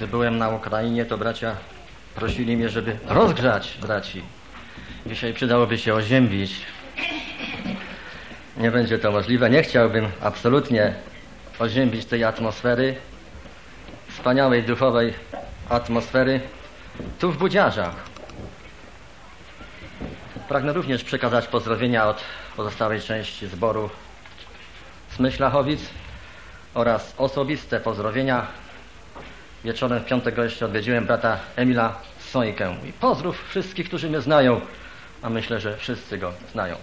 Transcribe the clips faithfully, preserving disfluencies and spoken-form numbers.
Gdy byłem na Ukrainie, to bracia prosili mnie, żeby rozgrzać braci. Dzisiaj przydałoby się oziębić. Nie będzie to możliwe. Nie chciałbym absolutnie oziębić tej atmosfery, wspaniałej duchowej atmosfery tu w Budziarzach. Pragnę również przekazać pozdrowienia od pozostałej części zboru z Myślachowic oraz osobiste pozdrowienia. Wieczorem w piątek jeszcze odwiedziłem brata Emila Sojkę. I pozdrów wszystkich, którzy mnie znają, a myślę, że wszyscy go znają.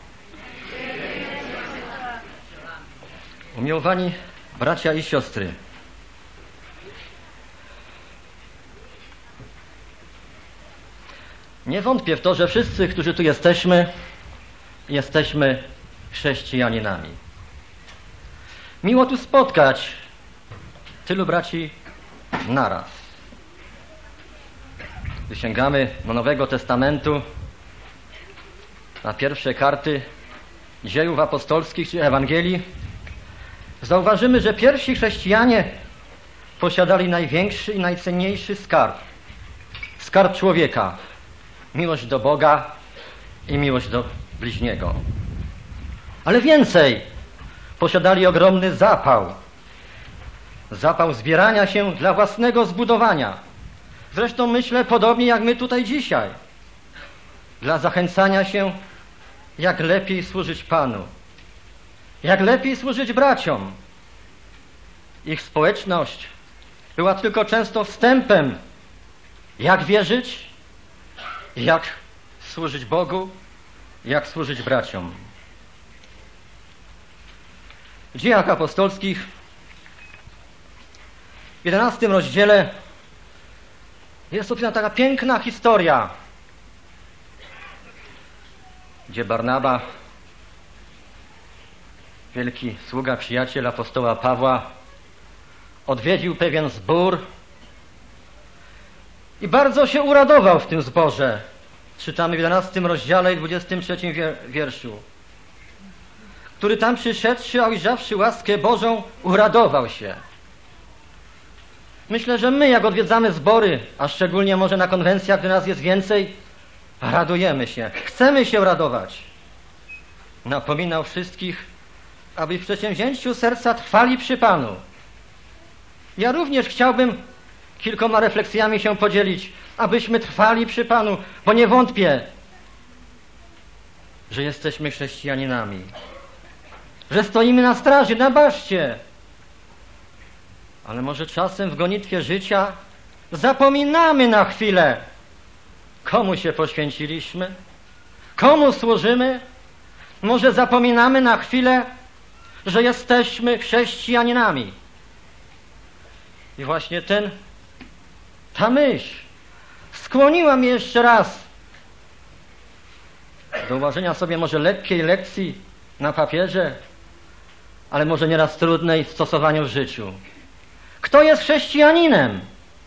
Umiłowani bracia i siostry, nie wątpię w to, że wszyscy, którzy tu jesteśmy, jesteśmy chrześcijaninami. Miło tu spotkać tylu braci naraz. Gdy sięgamy do Nowego Testamentu, na pierwsze karty dziejów apostolskich czy Ewangelii, zauważymy, że pierwsi chrześcijanie posiadali największy i najcenniejszy skarb. Skarb człowieka. Miłość do Boga i miłość do bliźniego. Ale więcej, posiadali ogromny zapał. Zapał zbierania się dla własnego zbudowania. Zresztą myślę podobnie jak my tutaj dzisiaj. Dla zachęcania się, jak lepiej służyć Panu. Jak lepiej służyć braciom. Ich społeczność była tylko często wstępem, jak wierzyć, jak służyć Bogu, jak służyć braciom. W Dziejach Apostolskich w jedenastym rozdziale jest opisana taka piękna historia, gdzie Barnaba, wielki sługa, przyjaciel apostoła Pawła, odwiedził pewien zbór i bardzo się uradował w tym zborze. Czytamy w jedenastym rozdziale i dwudziestym trzecim wierszu. Który tam przyszedłszy, a ujrzawszy łaskę Bożą, uradował się. Myślę, że my, jak odwiedzamy zbory, a szczególnie może na konwencjach, gdy nas jest więcej, radujemy się, chcemy się radować. Napominał wszystkich, aby w przedsięwzięciu serca trwali przy Panu. Ja również chciałbym kilkoma refleksjami się podzielić, abyśmy trwali przy Panu, bo nie wątpię, że jesteśmy chrześcijaninami, że stoimy na straży, na baszcie. Ale może czasem w gonitwie życia zapominamy na chwilę, komu się poświęciliśmy, komu służymy. Może zapominamy na chwilę, że jesteśmy chrześcijaninami. I właśnie ten, ta myśl skłoniła mnie jeszcze raz do ułożenia sobie może lekkiej lekcji na papierze, ale może nieraz trudnej w stosowaniu w życiu. Kto jest chrześcijaninem?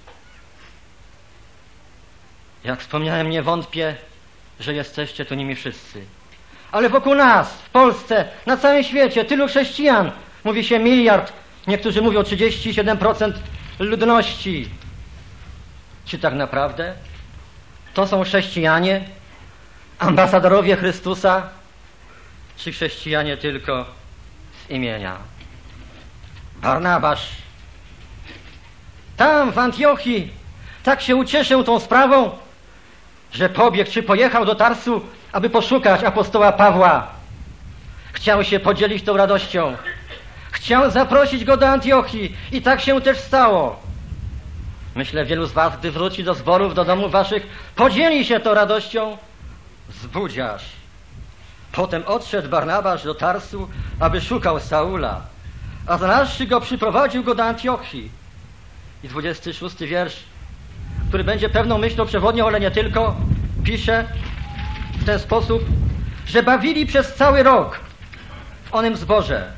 Jak wspomniałem, nie wątpię, że jesteście tu nimi wszyscy. Ale wokół nas, w Polsce, na całym świecie, tylu chrześcijan, mówi się miliard, niektórzy mówią trzydzieści siedem procent ludności. Czy tak naprawdę to są chrześcijanie, ambasadorowie Chrystusa, czy chrześcijanie tylko z imienia? Barnabasz tam w Antiochii tak się ucieszył tą sprawą, że pobiegł czy pojechał do Tarsu, aby poszukać apostoła Pawła. Chciał się podzielić tą radością. Chciał zaprosić go do Antiochii i tak się też stało. Myślę, wielu z was, gdy wróci do zborów, do domów waszych, podzieli się tą radością z Budziarz. Potem odszedł Barnabasz do Tarsu, aby szukał Saula, a znalazłszy go, przyprowadził go do Antiochii. I dwudziesty szósty wiersz, który będzie pewną myślą przewodnią, ale nie tylko, pisze w ten sposób, że bawili przez cały rok w onym zborze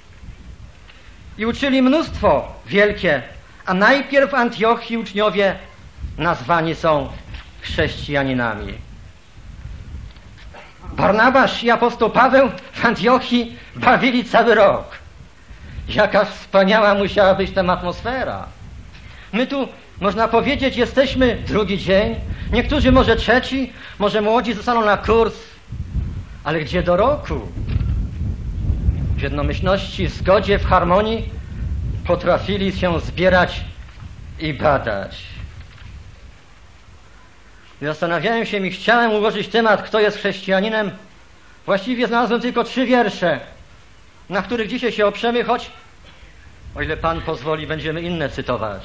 i uczyli mnóstwo wielkie, a najpierw w Antiochii uczniowie nazwani są chrześcijaninami. Barnabasz i apostoł Paweł w Antiochii bawili cały rok. Jaka wspaniała musiała być tam atmosfera. My tu, można powiedzieć, jesteśmy drugi dzień, niektórzy może trzeci, może młodzi zostaną na kurs, ale gdzie do roku? W jednomyślności, w zgodzie, w harmonii potrafili się zbierać i badać. Zastanawiałem się i chciałem ułożyć temat, kto jest chrześcijaninem. Właściwie znalazłem tylko trzy wiersze, na których dzisiaj się oprzemy, choć, o ile Pan pozwoli, będziemy inne cytować.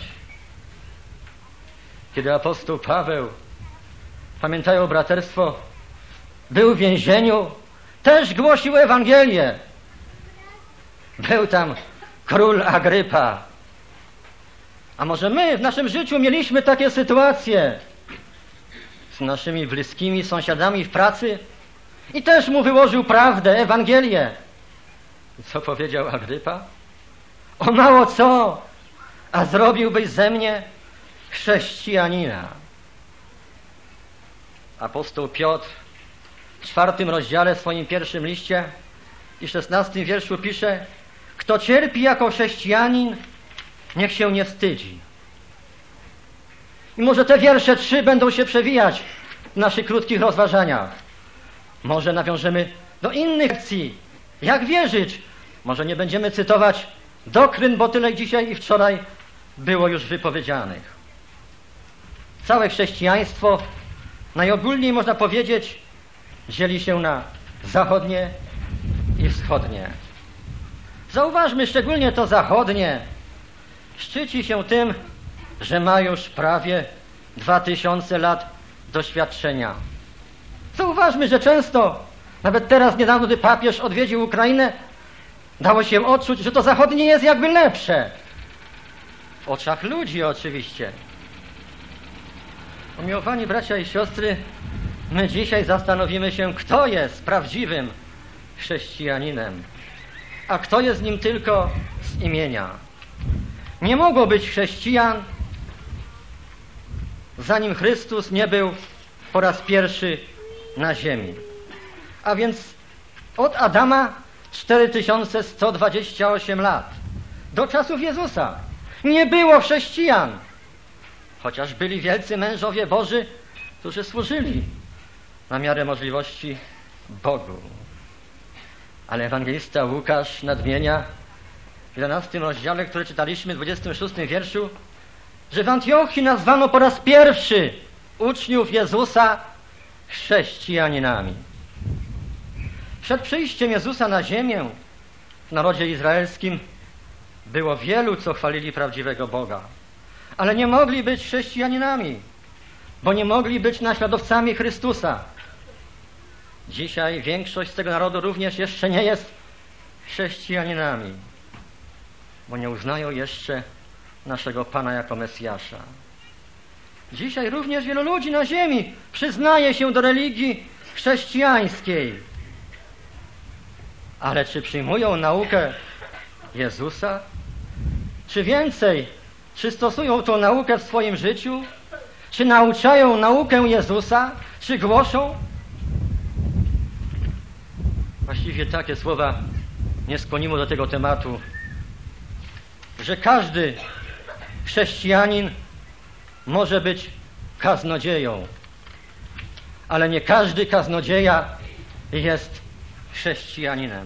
Kiedy apostoł Paweł, pamiętają braterstwo, był w więzieniu, też głosił Ewangelię. Był tam król Agrypa. A może my w naszym życiu mieliśmy takie sytuacje z naszymi bliskimi sąsiadami w pracy i też mu wyłożył prawdę, Ewangelię. I co powiedział Agrypa? O mało co, a zrobiłbyś ze mnie chrześcijanina. Apostoł Piotr w czwartym rozdziale w swoim pierwszym liście i szesnastym wierszu pisze: kto cierpi jako chrześcijanin, niech się nie wstydzi. I może te wiersze trzy będą się przewijać w naszych krótkich rozważaniach. Może nawiążemy do innych lekcji. Jak wierzyć? Może nie będziemy cytować doktryn, bo tyle dzisiaj i wczoraj było już wypowiedzianych. Całe chrześcijaństwo, najogólniej można powiedzieć, dzieli się na zachodnie i wschodnie. Zauważmy, szczególnie to zachodnie szczyci się tym, że ma już prawie dwa tysiące lat doświadczenia. Zauważmy, że często, nawet teraz niedawno, gdy papież odwiedził Ukrainę, dało się odczuć, że to zachodnie jest jakby lepsze. W oczach ludzi oczywiście. Umiłowani bracia i siostry, my dzisiaj zastanowimy się, kto jest prawdziwym chrześcijaninem, a kto jest nim tylko z imienia. Nie mogło być chrześcijan, zanim Chrystus nie był po raz pierwszy na ziemi. A więc od Adama cztery tysiące sto dwadzieścia osiem lat do czasów Jezusa nie było chrześcijan, chociaż byli wielcy mężowie Boży, którzy służyli na miarę możliwości Bogu. Ale ewangelista Łukasz nadmienia w jedenastym rozdziale, który czytaliśmy w dwudziestym szóstym wierszu, że w Antiochii nazwano po raz pierwszy uczniów Jezusa chrześcijaninami. Przed przyjściem Jezusa na ziemię w narodzie izraelskim było wielu, co chwalili prawdziwego Boga, ale nie mogli być chrześcijaninami, bo nie mogli być naśladowcami Chrystusa. Dzisiaj większość z tego narodu również jeszcze nie jest chrześcijaninami, bo nie uznają jeszcze naszego Pana jako Mesjasza. Dzisiaj również wielu ludzi na ziemi przyznaje się do religii chrześcijańskiej. Ale czy przyjmują naukę Jezusa? Czy więcej, czy stosują tą naukę w swoim życiu? Czy nauczają naukę Jezusa? Czy głoszą? Właściwie takie słowa nie skłoniły do tego tematu, że każdy chrześcijanin może być kaznodzieją, ale nie każdy kaznodzieja jest chrześcijaninem.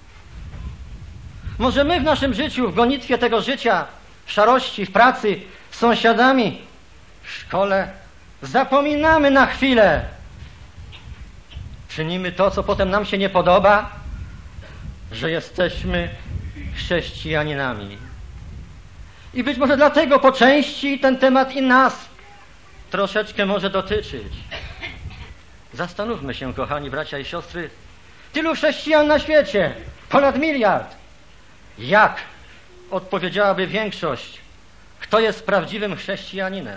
Może my w naszym życiu, w gonitwie tego życia, w szarości, w pracy, z sąsiadami, w szkole, zapominamy na chwilę. Czynimy to, co potem nam się nie podoba, że jesteśmy chrześcijaninami. I być może dlatego po części ten temat i nas troszeczkę może dotyczyć. Zastanówmy się, kochani bracia i siostry, tylu chrześcijan na świecie, ponad miliard. Jak odpowiedziałaby większość, kto jest prawdziwym chrześcijaninem?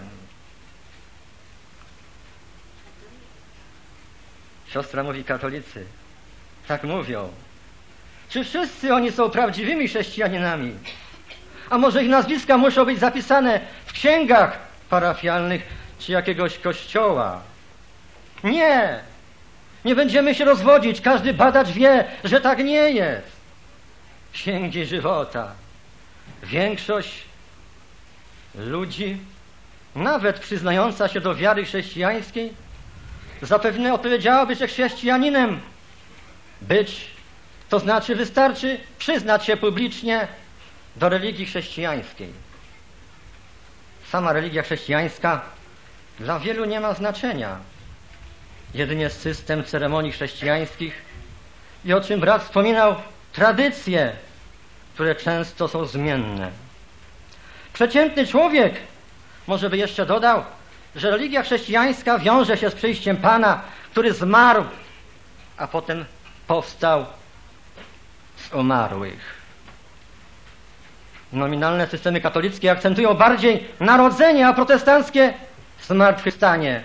Siostra mówi, katolicy. Tak mówią. Czy wszyscy oni są prawdziwymi chrześcijaninami? A może ich nazwiska muszą być zapisane w księgach parafialnych czy jakiegoś kościoła? Nie! Nie będziemy się rozwodzić. Każdy badacz wie, że tak nie jest. Księgi żywota. Większość ludzi, nawet przyznająca się do wiary chrześcijańskiej, zapewne odpowiedziałaby, że chrześcijaninem być, to znaczy wystarczy przyznać się publicznie do religii chrześcijańskiej. Sama religia chrześcijańska dla wielu nie ma znaczenia. Jedynie system ceremonii chrześcijańskich i, o czym brat wspominał, tradycje, które często są zmienne. Przeciętny człowiek może by jeszcze dodał, że religia chrześcijańska wiąże się z przyjściem Pana, który zmarł, a potem powstał z umarłych. Nominalne systemy katolickie akcentują bardziej narodzenie, a protestanckie zmartwychwstanie.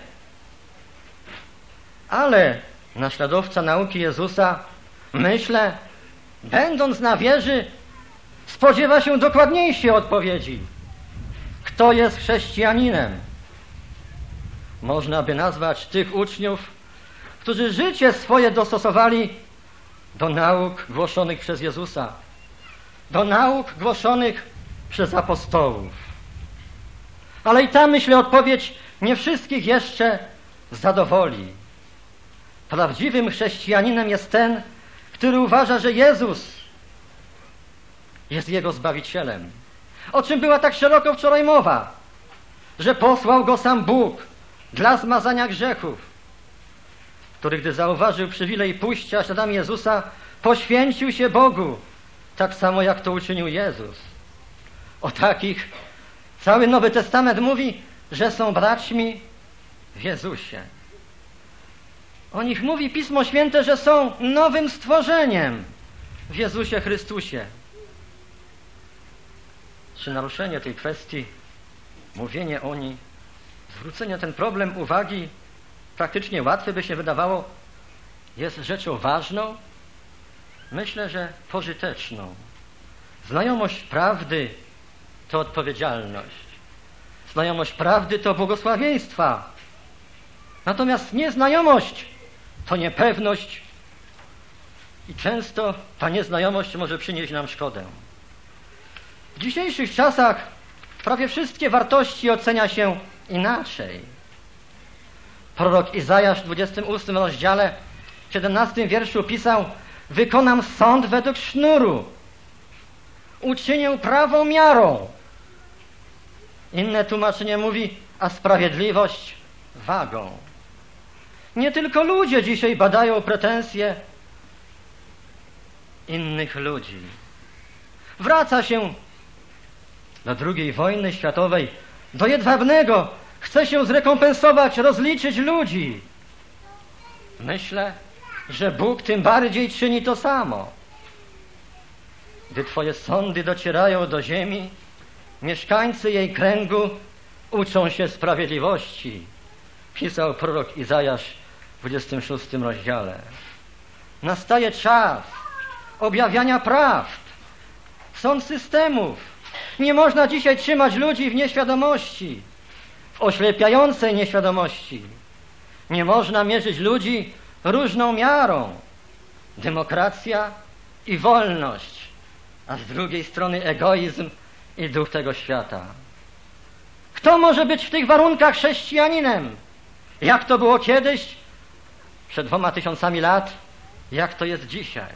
Ale naśladowca nauki Jezusa, myślę, będąc na wieży, spodziewa się dokładniejszej odpowiedzi. Kto jest chrześcijaninem? Można by nazwać tych uczniów, którzy życie swoje dostosowali do nauk głoszonych przez Jezusa, do nauk głoszonych przez apostołów. Ale i ta, myślę, odpowiedź nie wszystkich jeszcze zadowoli. Prawdziwym chrześcijaninem jest ten, który uważa, że Jezus jest jego Zbawicielem. O czym była tak szeroko wczoraj mowa, że posłał go sam Bóg dla zmazania grzechów, który, gdy zauważył przywilej pójścia śladami Jezusa, poświęcił się Bogu, tak samo jak to uczynił Jezus. O takich cały Nowy Testament mówi, że są braćmi w Jezusie. O nich mówi Pismo Święte, że są nowym stworzeniem w Jezusie Chrystusie. Czy naruszenie tej kwestii, mówienie o niej, zwrócenie ten problem uwagi, praktycznie łatwe by się wydawało, jest rzeczą ważną? Myślę, że pożyteczną. Znajomość prawdy to odpowiedzialność. Znajomość prawdy to błogosławieństwa. Natomiast nieznajomość to niepewność i często ta nieznajomość może przynieść nam szkodę. W dzisiejszych czasach prawie wszystkie wartości ocenia się inaczej. Prorok Izajasz w dwudziestym ósmym rozdziale, w siedemnastym wierszu pisał: wykonam sąd według sznuru, uczynię prawo miarą. Inne tłumaczenie mówi, a sprawiedliwość wagą. Nie tylko ludzie dzisiaj badają pretensje innych ludzi. Wraca się do drugiej wojny światowej, do Jedwabnego. Chce się zrekompensować, rozliczyć ludzi. Myślę, że Bóg tym bardziej czyni to samo. Gdy Twoje sądy docierają do ziemi, mieszkańcy jej kręgu uczą się sprawiedliwości, pisał prorok Izajasz w dwudziestym szóstym rozdziale. Nastaje czas objawiania prawd, sąd systemów. Nie można dzisiaj trzymać ludzi w nieświadomości, w oślepiającej nieświadomości. Nie można mierzyć ludzi różną miarą. Demokracja i wolność, a z drugiej strony egoizm i duch tego świata. Kto może być w tych warunkach chrześcijaninem? Jak to było kiedyś, przed dwoma tysiącami lat, jak to jest dzisiaj?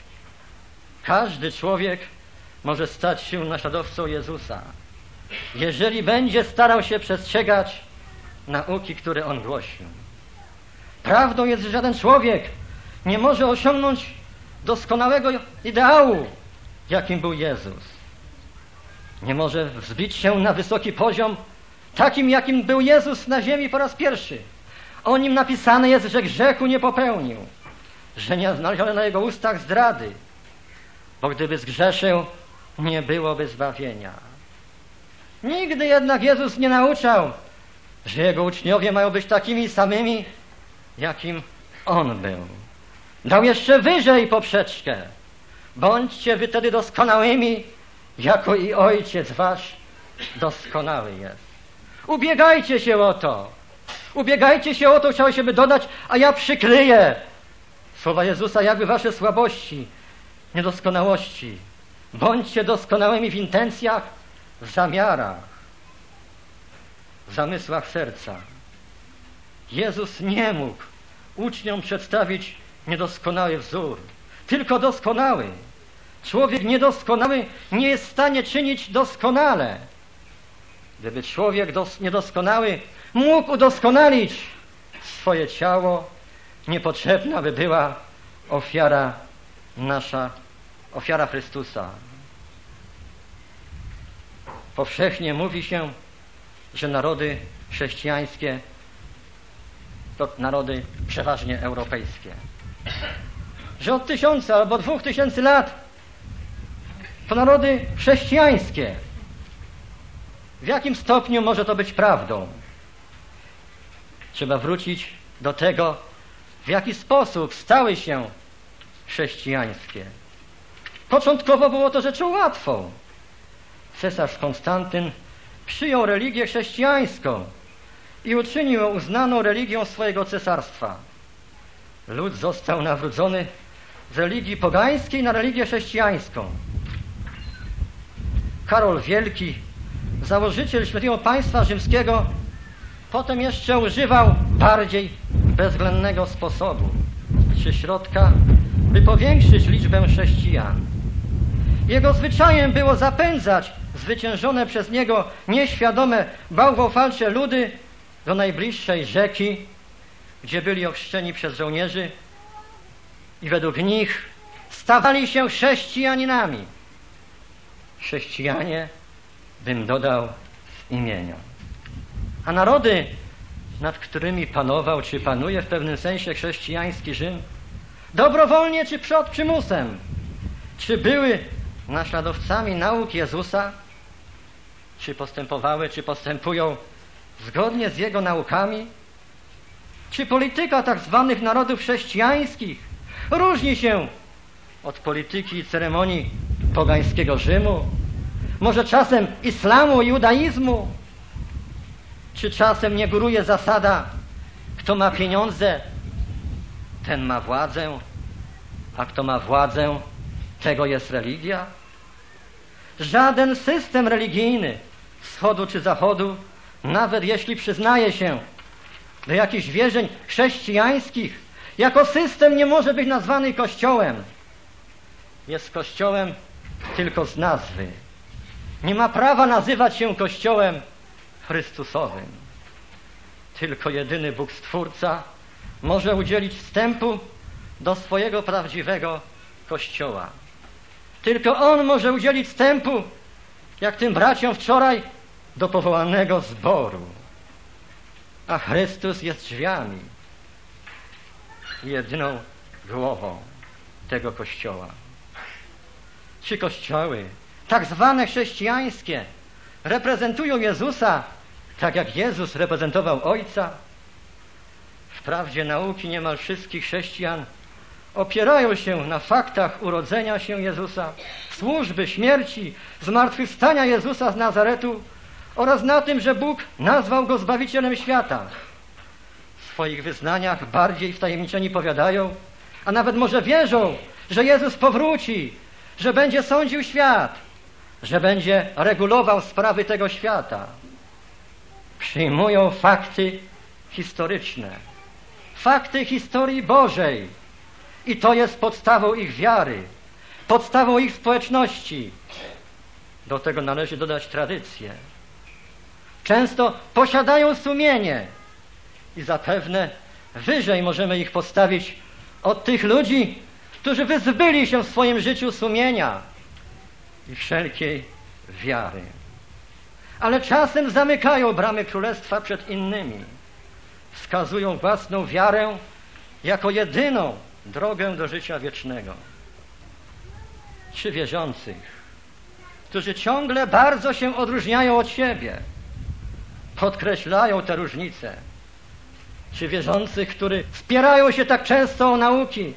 Każdy człowiek może stać się naśladowcą Jezusa, jeżeli będzie starał się przestrzegać nauki, które On głosił. Prawdą jest, że żaden człowiek nie może osiągnąć doskonałego ideału, jakim był Jezus. Nie może wzbić się na wysoki poziom, takim jakim był Jezus na ziemi po raz pierwszy. O nim napisane jest, że grzechu nie popełnił, że nie znaleziono na jego ustach zdrady, bo gdyby zgrzeszył, nie byłoby zbawienia. Nigdy jednak Jezus nie nauczał, że jego uczniowie mają być takimi samymi, jakim On był. Dał jeszcze wyżej poprzeczkę. Bądźcie wy wtedy doskonałymi, jako i Ojciec wasz doskonały jest. Ubiegajcie się o to. Ubiegajcie się o to, chciało się by dodać, a ja przykryję słowa Jezusa, jakby wasze słabości, niedoskonałości. Bądźcie doskonałymi w intencjach, w zamiarach. zamysłach serca. Jezus nie mógł uczniom przedstawić niedoskonały wzór, tylko doskonały. Człowiek niedoskonały nie jest w stanie czynić doskonale. Gdyby człowiek dos- niedoskonały mógł udoskonalić swoje ciało, niepotrzebna by była ofiara nasza, ofiara Chrystusa. Powszechnie mówi się, że narody chrześcijańskie to narody przeważnie europejskie. Że od tysiąca albo dwóch tysięcy lat to narody chrześcijańskie. W jakim stopniu może to być prawdą? Trzeba wrócić do tego, w jaki sposób stały się chrześcijańskie. Początkowo było to rzeczą łatwą. Cesarz Konstantyn przyjął religię chrześcijańską i uczynił ją uznaną religią swojego cesarstwa. Lud został nawrócony z religii pogańskiej na religię chrześcijańską. Karol Wielki, założyciel Świętego Państwa Rzymskiego, potem jeszcze używał bardziej bezwzględnego sposobu czy środka, by powiększyć liczbę chrześcijan. Jego zwyczajem było zapędzać zwyciężone przez niego nieświadome bałwochwalcze ludy do najbliższej rzeki, gdzie byli ochrzczeni przez żołnierzy i według nich stawali się chrześcijaninami. Chrześcijanie, bym dodał, z imienia. A narody, nad którymi panował, czy panuje w pewnym sensie chrześcijański Rzym, dobrowolnie czy pod przymusem, czy były naśladowcami nauk Jezusa, czy postępowały, czy postępują zgodnie z Jego naukami, czy polityka tak zwanych narodów chrześcijańskich różni się od polityki i ceremonii pogańskiego Rzymu, może czasem islamu i judaizmu, czy czasem nie góruje zasada, kto ma pieniądze, ten ma władzę, a kto ma władzę, tego jest religia? Żaden system religijny wschodu czy zachodu, nawet jeśli przyznaje się do jakichś wierzeń chrześcijańskich, jako system nie może być nazwany Kościołem. Jest Kościołem tylko z nazwy. Nie ma prawa nazywać się Kościołem Chrystusowym. Tylko jedyny Bóg Stwórca może udzielić wstępu do swojego prawdziwego Kościoła. Tylko On może udzielić wstępu, jak tym braciom wczoraj, do powołanego zboru. A Chrystus jest drzwiami, jedyną głową tego Kościoła. Czy kościoły, tak zwane chrześcijańskie, reprezentują Jezusa, tak jak Jezus reprezentował Ojca? Wprawdzie nauki niemal wszystkich chrześcijan opierają się na faktach urodzenia się Jezusa, służby, śmierci, zmartwychwstania Jezusa z Nazaretu oraz na tym, że Bóg nazwał Go Zbawicielem świata. W swoich wyznaniach bardziej wtajemniczeni powiadają, a nawet może wierzą, że Jezus powróci, że będzie sądził świat, że będzie regulował sprawy tego świata. Przyjmują fakty historyczne, fakty historii Bożej i to jest podstawą ich wiary, podstawą ich społeczności. Do tego należy dodać tradycję. Często posiadają sumienie i zapewne wyżej możemy ich postawić od tych ludzi, którzy wyzbyli się w swoim życiu sumienia i wszelkiej wiary. Ale czasem zamykają bramy królestwa przed innymi. Wskazują własną wiarę jako jedyną drogę do życia wiecznego. Czy wierzących, którzy ciągle bardzo się odróżniają od siebie, podkreślają te różnice, czy wierzących, którzy spierają się tak często o nauki,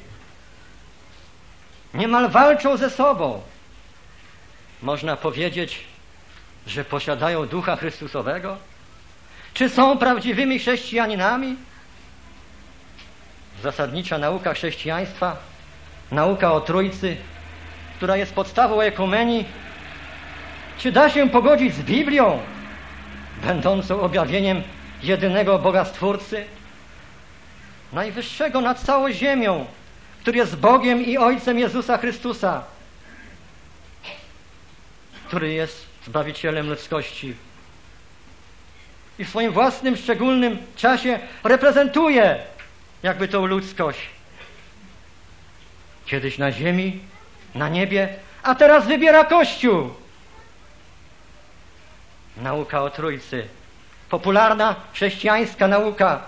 niemal walczą ze sobą, można powiedzieć, że posiadają Ducha Chrystusowego? Czy są prawdziwymi chrześcijaninami? Zasadnicza nauka chrześcijaństwa, nauka o Trójcy, która jest podstawą ekumenii, czy da się pogodzić z Biblią, będącą objawieniem jedynego Boga Stwórcy, najwyższego nad całą ziemią, który jest Bogiem i Ojcem Jezusa Chrystusa, który jest Zbawicielem ludzkości i w swoim własnym, szczególnym czasie reprezentuje jakby tą ludzkość. Kiedyś na ziemi, na niebie, a teraz wybiera Kościół. Nauka o Trójcy, popularna chrześcijańska nauka,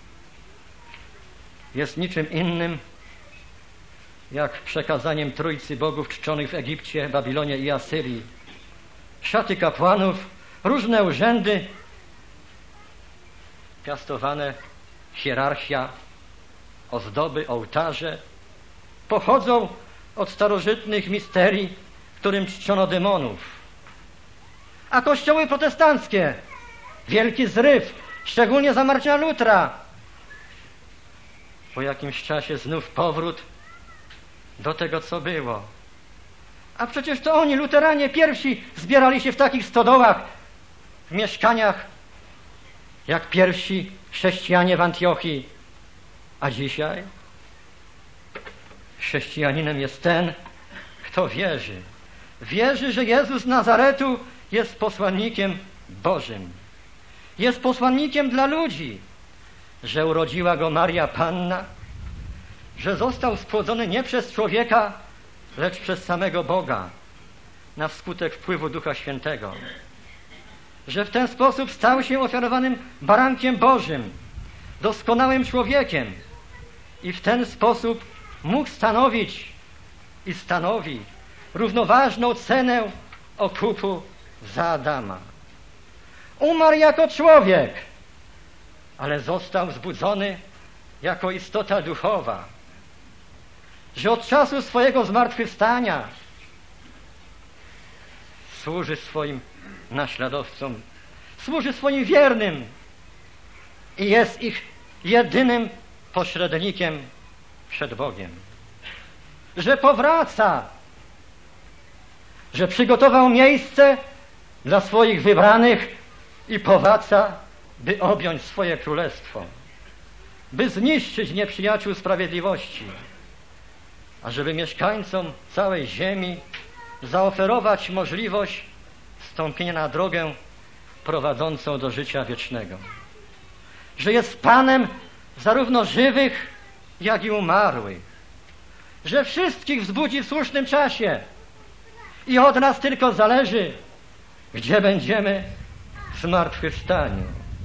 jest niczym innym jak przekazaniem Trójcy bogów czczonych w Egipcie, Babilonie i Asyrii. Szaty kapłanów, różne urzędy, piastowane hierarchia, ozdoby, ołtarze pochodzą od starożytnych misterii, którym czczono demonów. A kościoły protestanckie, wielki zryw, szczególnie za Marcina Lutra. Po jakimś czasie znów powrót do tego, co było. A przecież to oni, luteranie, pierwsi zbierali się w takich stodołach, w mieszkaniach, jak pierwsi chrześcijanie w Antiochii. A dzisiaj chrześcijaninem jest ten, kto wierzy. Wierzy, że Jezus z Nazaretu jest posłannikiem Bożym. Jest posłannikiem dla ludzi, że urodziła go Maria Panna, że został spłodzony nie przez człowieka, lecz przez samego Boga, na skutek wpływu Ducha Świętego. Że w ten sposób stał się ofiarowanym barankiem Bożym, doskonałym człowiekiem i w ten sposób mógł stanowić i stanowi równoważną cenę okupu za Adama. Umarł jako człowiek, ale został wzbudzony jako istota duchowa, że od czasu swojego zmartwychwstania służy swoim naśladowcom, służy swoim wiernym i jest ich jedynym pośrednikiem przed Bogiem. Że powraca, że przygotował miejsce dla swoich wybranych i powraca, by objąć swoje królestwo, by zniszczyć nieprzyjaciół sprawiedliwości, a żeby mieszkańcom całej ziemi zaoferować możliwość wstąpienia na drogę prowadzącą do życia wiecznego. Że jest Panem zarówno żywych, jak i umarłych. Że wszystkich wzbudzi w słusznym czasie i od nas tylko zależy, gdzie będziemy w zmartwychwstaniu.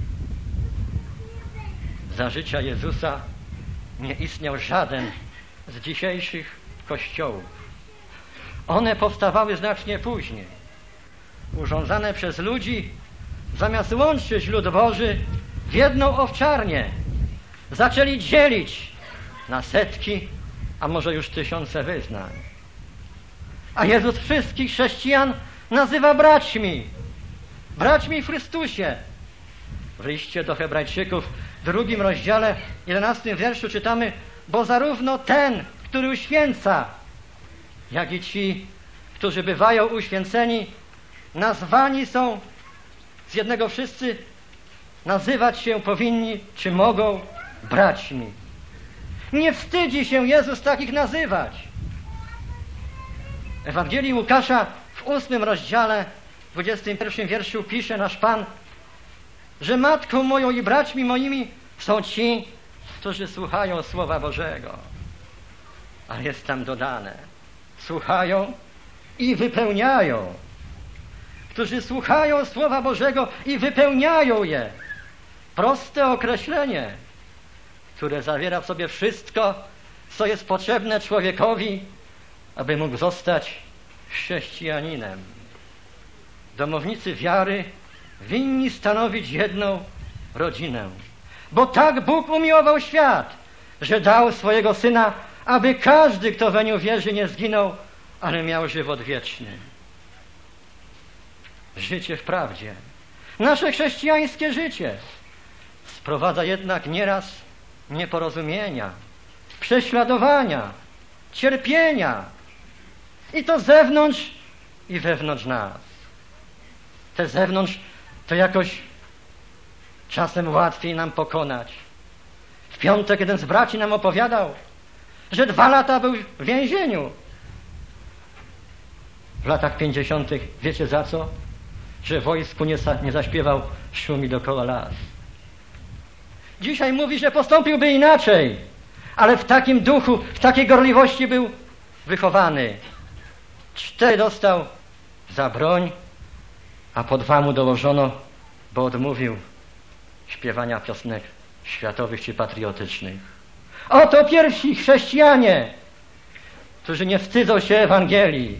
Za życia Jezusa nie istniał żaden z dzisiejszych kościołów. One powstawały znacznie później, urządzane przez ludzi, zamiast łączyć lud Boży w jedną owczarnię, zaczęli dzielić na setki, a może już tysiące wyznań. A Jezus wszystkich chrześcijan nazywa braćmi, braćmi w Chrystusie. W liście do Hebrajczyków w drugim rozdziale, jedenastym wierszu czytamy: bo zarówno ten, który uświęca, jak i ci, którzy bywają uświęceni, nazwani są z jednego wszyscy, nazywać się powinni, czy mogą, braćmi. Nie wstydzi się Jezus takich nazywać. W Ewangelii Łukasza w ósmym rozdziale, dwudziestym pierwszym wierszu pisze nasz Pan, że matką moją i braćmi moimi są ci, którzy słuchają Słowa Bożego. Ale jest tam dodane: słuchają i wypełniają. Którzy słuchają Słowa Bożego i wypełniają je. Proste określenie, które zawiera w sobie wszystko, co jest potrzebne człowiekowi, aby mógł zostać chrześcijaninem. Domownicy wiary winni stanowić jedną rodzinę. Bo tak Bóg umiłował świat, że dał swojego Syna, aby każdy, kto we nią wierzy, nie zginął, ale miał żywot wieczny. Życie w prawdzie, nasze chrześcijańskie życie sprowadza jednak nieraz nieporozumienia, prześladowania, cierpienia, i to zewnątrz i wewnątrz nas. Te zewnątrz to jakoś czasem łatwiej nam pokonać. W piątek jeden z braci nam opowiadał, że dwa lata był w więzieniu. W latach pięćdziesiątych wiecie za co? Że w wojsku nie, nie zaśpiewał Szumi dokoła las. Dzisiaj mówi, że postąpiłby inaczej, ale w takim duchu, w takiej gorliwości był wychowany. Cztery dostał za broń, a po dwa mu dołożono, bo odmówił śpiewania piosenek światowych czy patriotycznych. Oto pierwsi chrześcijanie, którzy nie wstydzą się Ewangelii.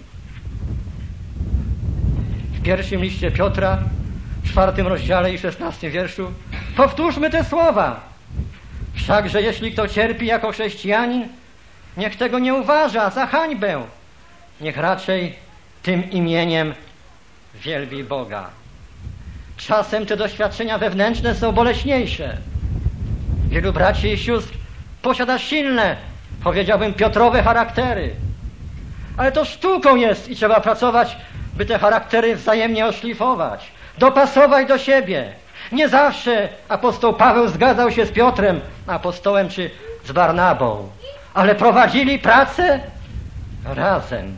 W pierwszym liście Piotra, w czwartym rozdziale i szesnastym wierszu, powtórzmy te słowa. Wszakże jeśli kto cierpi jako chrześcijanin, niech tego nie uważa za hańbę. Niech raczej tym imieniem wielbi Boga. Czasem te doświadczenia wewnętrzne są boleśniejsze. Wielu braci i sióstr posiada silne, powiedziałbym, Piotrowe charaktery. Ale to sztuką jest i trzeba pracować, by te charaktery wzajemnie oszlifować, dopasować do siebie. Nie zawsze apostoł Paweł zgadzał się z Piotrem, apostołem czy z Barnabą, ale prowadzili pracę razem.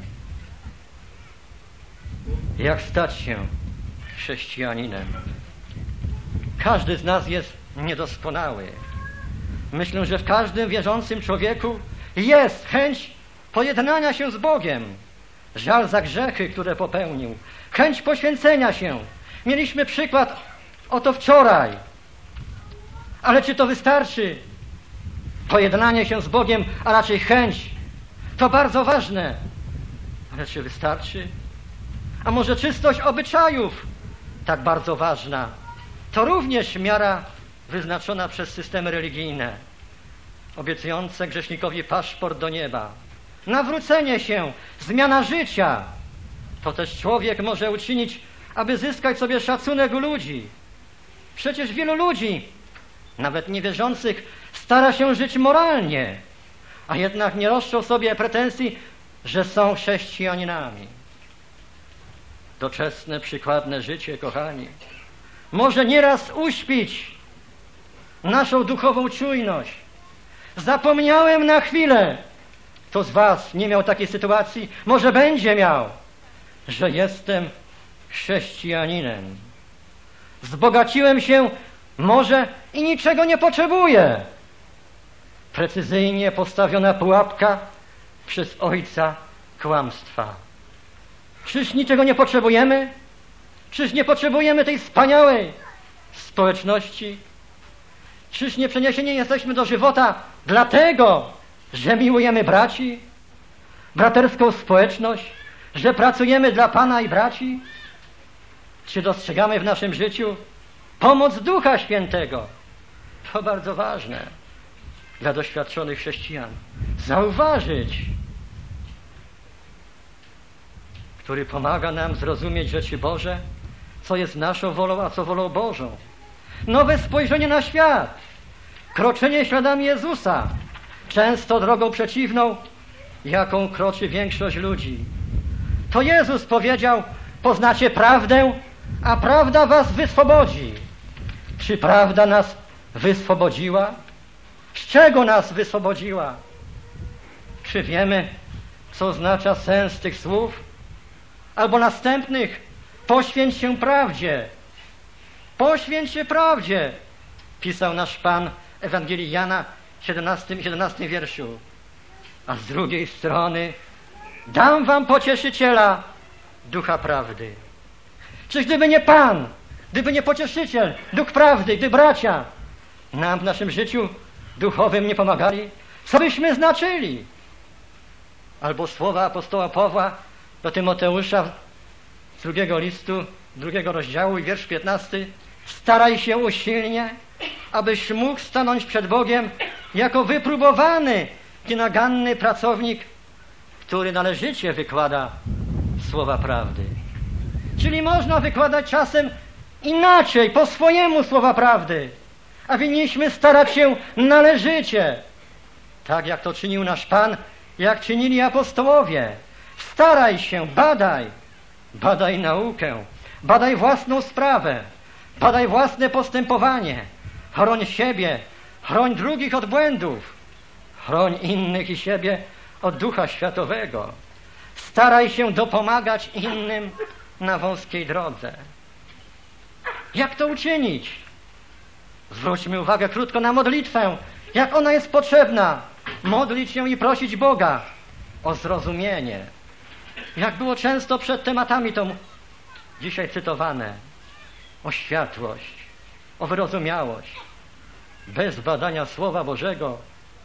Jak stać się chrześcijaninem? Każdy z nas jest niedoskonały. Myślę, że w każdym wierzącym człowieku jest chęć pojednania się z Bogiem, żal za grzechy, które popełnił, chęć poświęcenia się. Mieliśmy przykład oto wczoraj. Ale czy to wystarczy? Pojednanie się z Bogiem, a raczej chęć. To bardzo ważne. Ale czy wystarczy? A może czystość obyczajów, tak bardzo ważna? To również miara wyznaczona przez systemy religijne, obiecujące grzesznikowi paszport do nieba. Nawrócenie się, zmiana życia. To też człowiek może uczynić, aby zyskać sobie szacunek u ludzi. Przecież wielu ludzi, nawet niewierzących, stara się żyć moralnie, a jednak nie roszczą sobie pretensji, że są chrześcijaninami. Doczesne, przykładne życie, kochani, może nieraz uśpić naszą duchową czujność. Zapomniałem na chwilę, kto z was nie miał takiej sytuacji, może będzie miał, że jestem chrześcijaninem. Wzbogaciłem się może i niczego nie potrzebuję. Precyzyjnie postawiona pułapka przez ojca kłamstwa. Czyż niczego nie potrzebujemy? Czyż nie potrzebujemy tej wspaniałej społeczności? Czyż nie przeniesieni jesteśmy do żywota dlatego, że miłujemy braci, braterską społeczność, że pracujemy dla Pana i braci? Czy dostrzegamy w naszym życiu pomoc Ducha Świętego? To bardzo ważne dla doświadczonych chrześcijan. Zauważyć, który pomaga nam zrozumieć rzeczy Boże, co jest naszą wolą, a co wolą Bożą. Nowe spojrzenie na świat, kroczenie śladami Jezusa, często drogą przeciwną, jaką kroczy większość ludzi. To Jezus powiedział: poznacie prawdę, a prawda was wyswobodzi. Czy prawda nas wyswobodziła? Z czego nas wyswobodziła? Czy wiemy, co oznacza sens tych słów? Albo następnych: poświęć się prawdzie. Poświęć się prawdzie, pisał nasz Pan Ewangelii Jana w siedemnastym i siedemnastym wierszu. A z drugiej strony: dam wam pocieszyciela, Ducha Prawdy. Czyż gdyby nie Pan, gdyby nie pocieszyciel, Duch Prawdy, gdy bracia nam w naszym życiu duchowym nie pomagali, co byśmy znaczyli? Albo słowa apostoła Pawła do Tymoteusza z drugiego listu, drugiego rozdziału i wiersz piętnasty. Staraj się usilnie, abyś mógł stanąć przed Bogiem jako wypróbowany i naganny pracownik, który należycie wykłada słowa prawdy. Czyli można wykładać czasem inaczej, po swojemu słowa prawdy, a winniśmy starać się należycie, tak jak to czynił nasz Pan, jak czynili apostołowie. Staraj się, badaj, badaj naukę, badaj własną sprawę, Badaj własne postępowanie. Chroń siebie, chroń drugich od błędów. Chroń innych i siebie od ducha światowego. Staraj się dopomagać innym na wąskiej drodze. Jak to uczynić? Zwróćmy uwagę krótko na modlitwę. Jak ona jest potrzebna. Modlić się i prosić Boga o zrozumienie. Jak było często przed tematami to dzisiaj cytowane. O światłość, o wyrozumiałość. Bez badania Słowa Bożego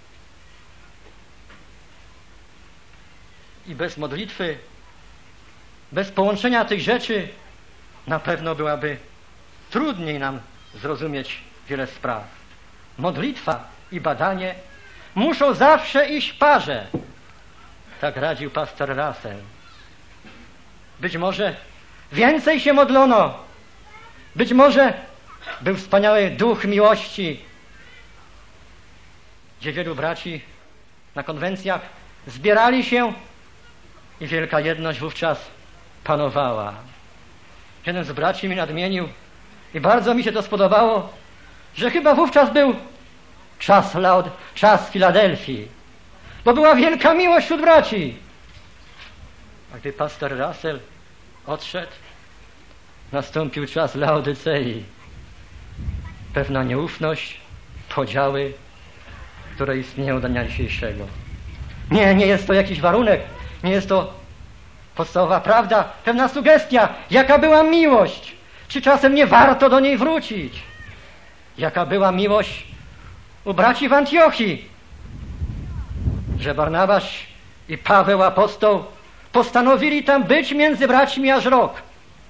i bez modlitwy, bez połączenia tych rzeczy na pewno byłaby trudniej nam zrozumieć wiele spraw. Modlitwa i badanie muszą zawsze iść w parze. Tak radził pastor Russell. Być może więcej się modlono. Być może był wspaniały duch miłości, gdzie wielu braci na konwencjach zbierali się i wielka jedność wówczas panowała. Jeden z braci mi nadmienił i bardzo mi się to spodobało, że chyba wówczas był czas, Laod, czas Filadelfii, bo była wielka miłość wśród braci. A gdy pastor Russell odszedł, nastąpił czas Laodycei. Pewna nieufność, podziały, które istnieją do dnia dzisiejszego. Nie, nie jest to jakiś warunek, nie jest to podstawowa prawda, pewna sugestia. Jaka była miłość? Czy czasem nie warto do niej wrócić? Jaka była miłość u braci w Antiochii? Że Barnabasz i Paweł apostoł postanowili tam być między braćmi aż rok.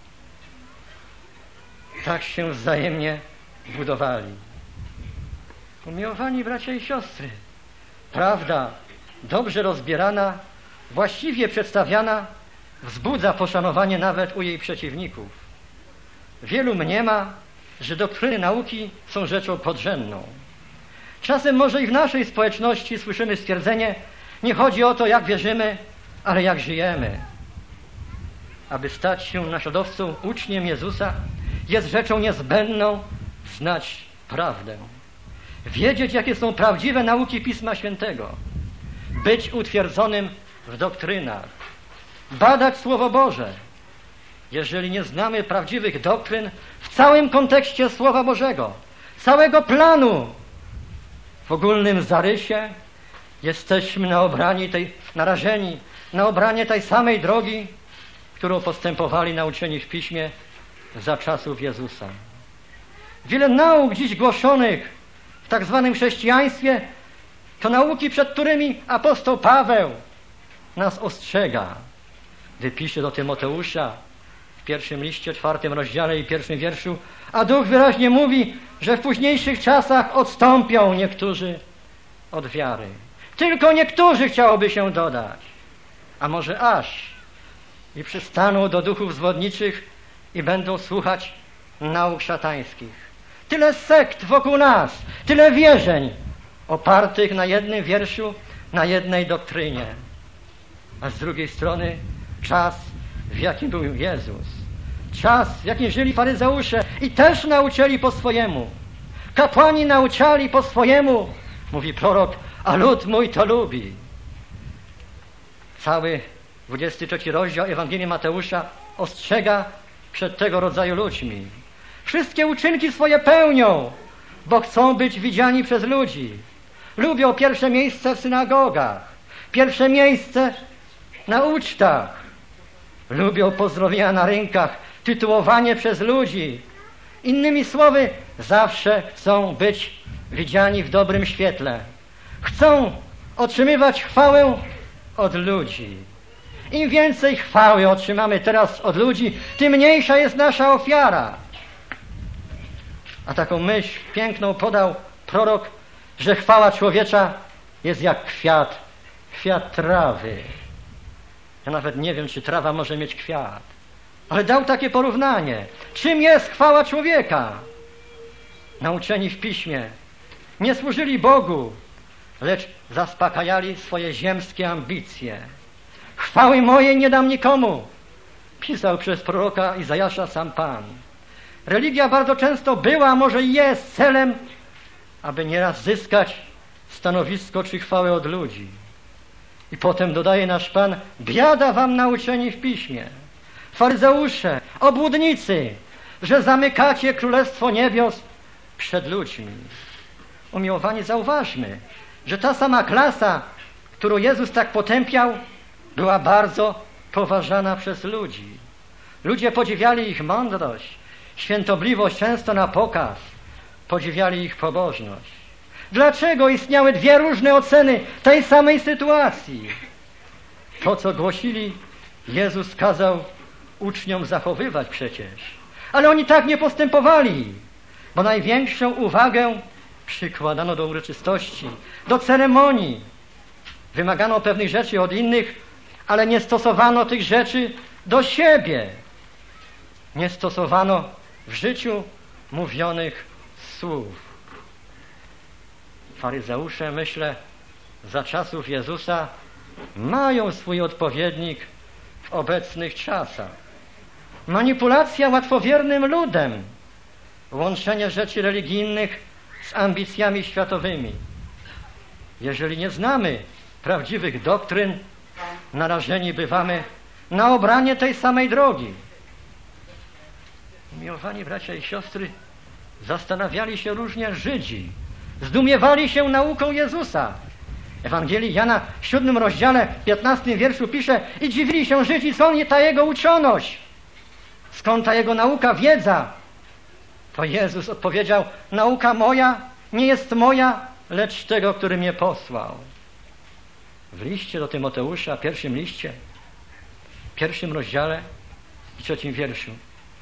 Tak się wzajemnie budowali. Umiłowani bracia i siostry, prawda dobrze rozbierana, właściwie przedstawiana, wzbudza poszanowanie nawet u jej przeciwników. Wielu mniema, że doktryny nauki są rzeczą podrzędną. Czasem może i w naszej społeczności słyszymy stwierdzenie: nie chodzi o to, jak wierzymy, ale jak żyjemy. Aby stać się naśladowcą, uczniem Jezusa, jest rzeczą niezbędną znać prawdę. Wiedzieć, jakie są prawdziwe nauki Pisma Świętego. Być utwierdzonym w doktrynach. Badać Słowo Boże. Jeżeli nie znamy prawdziwych doktryn w całym kontekście Słowa Bożego, całego planu, w ogólnym zarysie, jesteśmy na obrani tej, narażeni na obranie tej samej drogi, którą postępowali nauczeni w Piśmie za czasów Jezusa. Wiele nauk dziś głoszonych w tak zwanym chrześcijaństwie to nauki, przed którymi apostoł Paweł nas ostrzega, gdy pisze do Tymoteusza w pierwszym liście, czwartym rozdziale i pierwszym wierszu, a Duch wyraźnie mówi, że w późniejszych czasach odstąpią niektórzy od wiary. Tylko niektórzy, chciałoby się dodać, a może aż, i przystaną do duchów zwodniczych i będą słuchać nauk szatańskich. Tyle sekt wokół nas, tyle wierzeń opartych na jednym wierszu, na jednej doktrynie. A z drugiej strony czas, w jakim był Jezus. Czas, w jakim żyli faryzeusze i też nauczyli po swojemu. Kapłani nauczali po swojemu, mówi prorok, a lud mój to lubi. Cały dwudziesty trzeci rozdział Ewangelii Mateusza ostrzega przed tego rodzaju ludźmi. Wszystkie uczynki swoje pełnią, bo chcą być widziani przez ludzi. Lubią pierwsze miejsce w synagogach, pierwsze miejsce na ucztach. Lubią pozdrowienia na rynkach, tytułowanie przez ludzi. Innymi słowy, zawsze chcą być widziani w dobrym świetle. Chcą otrzymywać chwałę od ludzi. Im więcej chwały otrzymamy teraz od ludzi, tym mniejsza jest nasza ofiara. A taką myśl piękną podał prorok, że chwała człowiecza jest jak kwiat, kwiat trawy. Ja nawet nie wiem, czy trawa może mieć kwiat, ale dał takie porównanie. Czym jest chwała człowieka? Nauczeni w Piśmie nie służyli Bogu, lecz zaspokajali swoje ziemskie ambicje. Chwały mojej nie dam nikomu, pisał przez proroka Izajasza sam Pan. Religia bardzo często była, a może i jest celem, aby nieraz zyskać stanowisko czy chwałę od ludzi. I potem dodaje nasz Pan: biada wam nauczeni w piśmie, faryzeusze, obłudnicy, że zamykacie królestwo niebios przed ludźmi. Umiłowani, zauważmy, że ta sama klasa, którą Jezus tak potępiał, była bardzo poważana przez ludzi. Ludzie podziwiali ich mądrość, świętobliwość często na pokaz, podziwiali ich pobożność. Dlaczego istniały dwie różne oceny tej samej sytuacji? To, co głosili, Jezus kazał uczniom zachowywać przecież. Ale oni tak nie postępowali, bo największą uwagę przykładano do uroczystości, do ceremonii. Wymagano pewnych rzeczy od innych, ale nie stosowano tych rzeczy do siebie. Nie stosowano w życiu mówionych słów. Faryzeusze, myślę, za czasów Jezusa mają swój odpowiednik w obecnych czasach. Manipulacja łatwowiernym ludem, łączenie rzeczy religijnych z ambicjami światowymi. Jeżeli nie znamy prawdziwych doktryn, narażeni bywamy na obranie tej samej drogi. Umiłowani bracia i siostry, zastanawiali się różnie Żydzi, zdumiewali się nauką Jezusa. Ewangelii Jana w siódmym rozdziale, piętnastym wierszu pisze: i dziwili się Żydzi, skąd ta jego uczoność, skąd ta jego nauka, wiedza. To Jezus odpowiedział: nauka moja nie jest moja, lecz tego, który mnie posłał. W liście do Tymoteusza, pierwszym liście, pierwszym rozdziale i trzecim wierszu.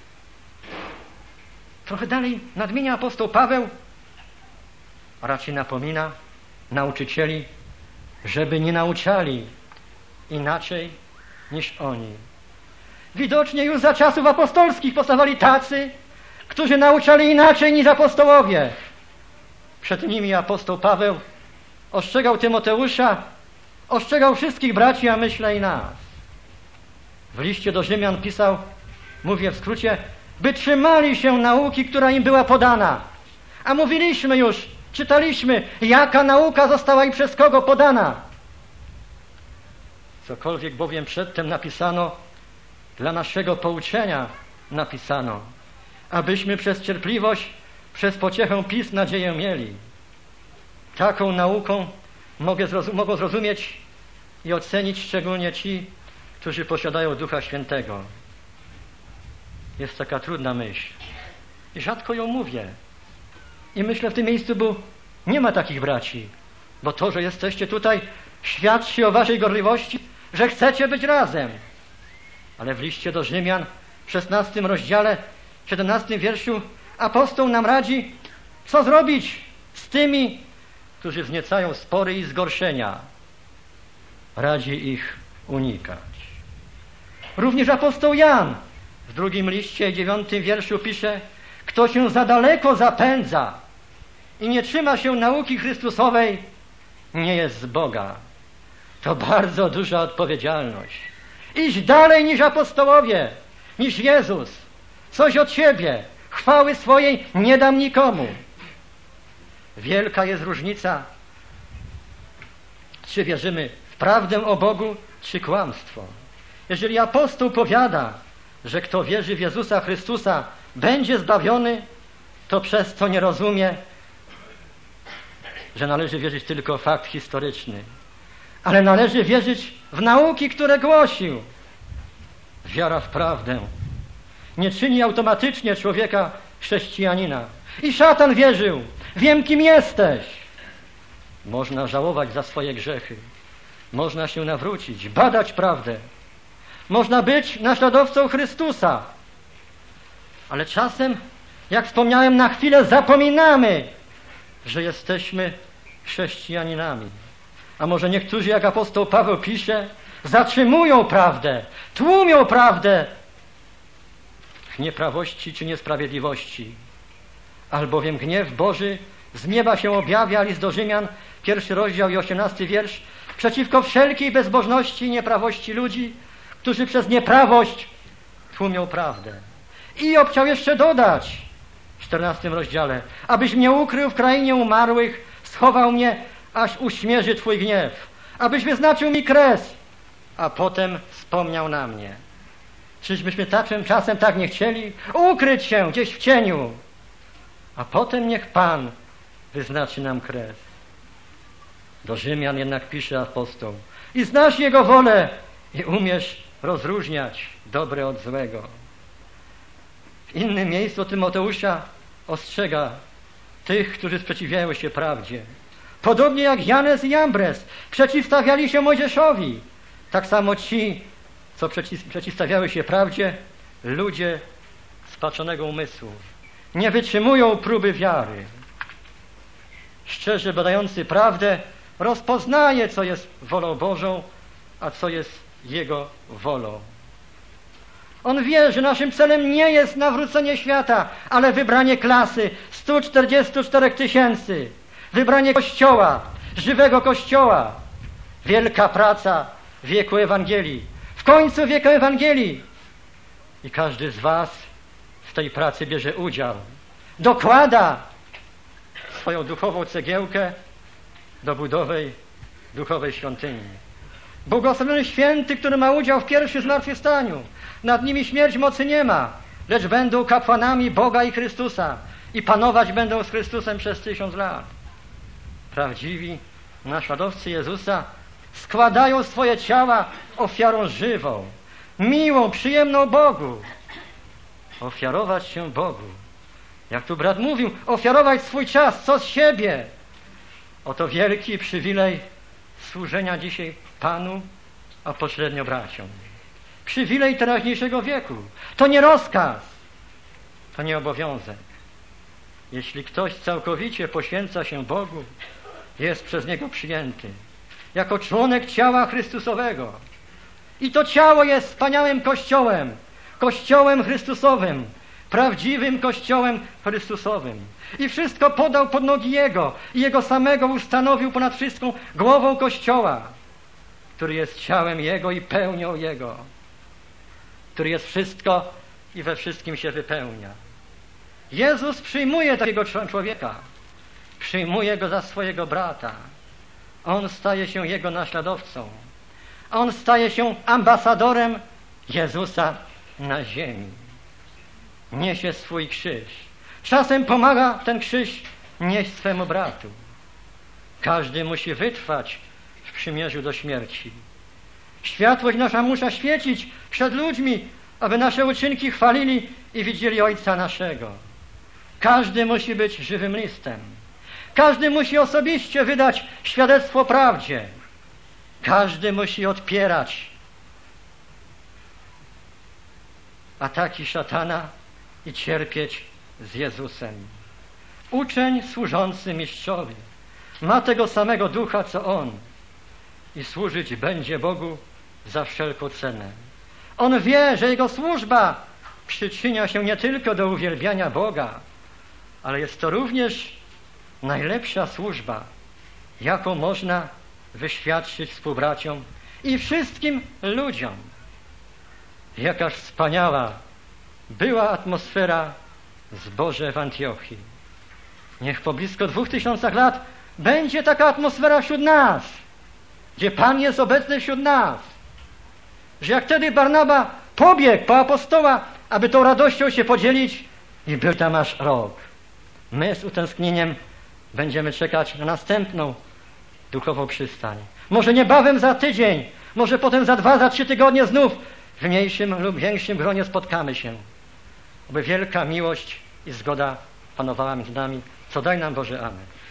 Trochę dalej nadmienia apostoł Paweł, a raczej napomina nauczycieli, żeby nie nauczali inaczej niż oni. Widocznie już za czasów apostolskich powstawali tacy, którzy nauczali inaczej niż apostołowie. Przed nimi apostoł Paweł ostrzegał Tymoteusza, ostrzegał wszystkich braci, a myślę i nas. W liście do Rzymian pisał, mówię w skrócie, by trzymali się nauki, która im była podana. A mówiliśmy już, czytaliśmy, jaka nauka została im przez kogo podana. Cokolwiek bowiem przedtem napisano, dla naszego pouczenia napisano, abyśmy przez cierpliwość, przez pociechę Pism nadzieję mieli. Taką nauką mogę zrozum- mogą zrozumieć i ocenić szczególnie ci, którzy posiadają Ducha Świętego. Jest taka trudna myśl i rzadko ją mówię. I myślę w tym miejscu, bo nie ma takich braci, bo to, że jesteście tutaj, świadczy o waszej gorliwości, że chcecie być razem. Ale w liście do Rzymian w szesnastym rozdziale, siedemnastym wierszu apostoł nam radzi, co zrobić z tymi, którzy wzniecają spory i zgorszenia. Radzi ich unikać. Również apostoł Jan w drugim liście, dziewiątym wierszu pisze, kto się za daleko zapędza i nie trzyma się nauki Chrystusowej, nie jest z Boga. To bardzo duża odpowiedzialność. Iść dalej niż apostołowie, niż Jezus. Coś od siebie, chwały swojej nie dam nikomu. Wielka jest różnica, czy wierzymy w prawdę o Bogu, czy kłamstwo. Jeżeli apostoł powiada, że kto wierzy w Jezusa Chrystusa będzie zbawiony, to przez to nie rozumie, że należy wierzyć tylko w fakt historyczny. Ale należy wierzyć w nauki, które głosił. Wiara w prawdę nie czyni automatycznie człowieka chrześcijanina. I szatan wierzył, wiem kim jesteś. Można żałować za swoje grzechy. Można się nawrócić, badać prawdę. Można być naśladowcą Chrystusa. Ale czasem, jak wspomniałem, na chwilę zapominamy, że jesteśmy chrześcijaninami. A może niektórzy, jak apostoł Paweł pisze, zatrzymują prawdę, tłumią prawdę w nieprawości czy niesprawiedliwości. Albowiem gniew Boży z nieba się objawia, list do Rzymian, pierwszy rozdział i osiemnasty wiersz, przeciwko wszelkiej bezbożności i nieprawości ludzi, którzy przez nieprawość tłumią prawdę. I obciął jeszcze dodać w czternastym rozdziale, abyś mnie ukrył w krainie umarłych, schował mnie, aż uśmierzy Twój gniew, abyś wyznaczył mi kres, a potem wspomniał na mnie. Czyżbyśmy takim czasem tak nie chcieli? Ukryć się gdzieś w cieniu, a potem niech Pan wyznaczy nam kres. Do Rzymian jednak pisze apostoł: i znasz Jego wolę i umiesz rozróżniać dobre od złego. W innym miejscu Tymoteusza ostrzega tych, którzy sprzeciwiają się prawdzie. Podobnie jak Janes i Jambres przeciwstawiali się Mojżeszowi, tak samo ci, co przeciw, przeciwstawiały się prawdzie, ludzie spaczonego umysłu, nie wytrzymują próby wiary. Szczerze badający prawdę rozpoznaje, co jest wolą Bożą, a co jest Jego wolą. On wie, że naszym celem nie jest nawrócenie świata, ale wybranie klasy stu czterdziestu czterech tysięcy. Wybranie Kościoła, żywego Kościoła. Wielka praca wieku Ewangelii. W końcu wieku Ewangelii. I każdy z was w tej pracy bierze udział. Dokłada swoją duchową cegiełkę do budowy duchowej świątyni. Błogosławiony święty, który ma udział w pierwszym zmartwychwstaniu. Nad nimi śmierć mocy nie ma, lecz będą kapłanami Boga i Chrystusa i panować będą z Chrystusem przez tysiąc lat. Prawdziwi naśladowcy Jezusa składają swoje ciała ofiarą żywą, miłą, przyjemną Bogu. Ofiarować się Bogu. Jak tu brat mówił, ofiarować swój czas, co z siebie. Oto wielki przywilej służenia dzisiaj Panu, a pośrednio braciom. Przywilej teraźniejszego wieku. To nie rozkaz, to nie obowiązek. Jeśli ktoś całkowicie poświęca się Bogu, jest przez Niego przyjęty jako członek ciała Chrystusowego. I to ciało jest wspaniałym Kościołem, Kościołem Chrystusowym, prawdziwym Kościołem Chrystusowym. I wszystko podał pod nogi Jego i Jego samego ustanowił ponad wszystką głową Kościoła, który jest ciałem Jego i pełnią Jego, który jest wszystko i we wszystkim się wypełnia. Jezus przyjmuje takiego człowieka, przyjmuje go za swojego brata. On staje się Jego naśladowcą. On staje się ambasadorem Jezusa na ziemi. Niesie swój krzyż. Czasem pomaga ten krzyż nieść swemu bratu. Każdy musi wytrwać w przymierzu do śmierci. Światłość nasza musi świecić przed ludźmi, aby nasze uczynki chwalili i widzieli Ojca naszego. Każdy musi być żywym listem. Każdy musi osobiście wydać świadectwo prawdzie. Każdy musi odpierać ataki szatana i cierpieć z Jezusem. Uczeń służący mistrzowi ma tego samego ducha, co on i służyć będzie Bogu za wszelką cenę. On wie, że jego służba przyczynia się nie tylko do uwielbiania Boga, ale jest to również najlepsza służba, jaką można wyświadczyć współbraciom i wszystkim ludziom. Jakaż wspaniała była atmosfera zboża w Antiochii. Niech po blisko dwóch tysiącach lat będzie taka atmosfera wśród nas, gdzie Pan jest obecny wśród nas. Że jak wtedy Barnaba pobiegł po apostoła, aby tą radością się podzielić i był tam aż rok. My z utęsknieniem będziemy czekać na następną duchową przystań. Może niebawem za tydzień, może potem za dwa, za trzy tygodnie znów w mniejszym lub większym gronie spotkamy się. Aby wielka miłość i zgoda panowała między nami. Co daj nam Boże. Amen.